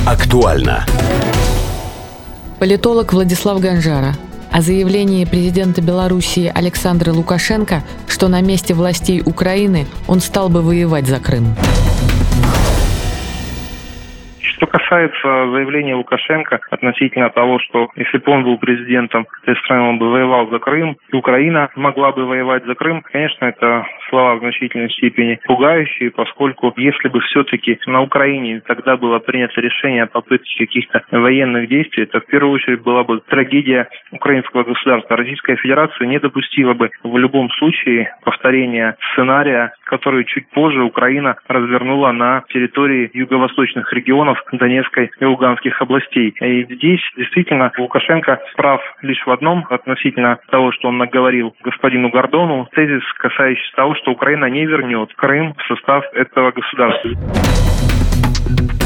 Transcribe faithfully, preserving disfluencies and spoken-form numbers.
Актуально. Политолог Владислав Ганжара о заявлении президента Белоруссии Александра Лукашенко, что на месте властей Украины он стал бы воевать за Крым. Что касается заявления Лукашенко относительно того, что если бы он был президентом этой страны, он бы воевал за Крым, и Украина могла бы воевать за Крым, конечно, это слова в значительной степени пугающие, поскольку если бы все-таки на Украине тогда было принято решение о попытке каких-то военных действий, то в первую очередь была бы трагедия украинского государства. Российская Федерация не допустила бы в любом случае повторения сценария, который чуть позже Украина развернула на территории юго-восточных регионов Донецкой и Луганских областей. И здесь действительно Лукашенко прав лишь в одном относительно того, что он наговорил господину Гордону, тезис, касающийся того, что Украина не вернет Крым в состав этого государства.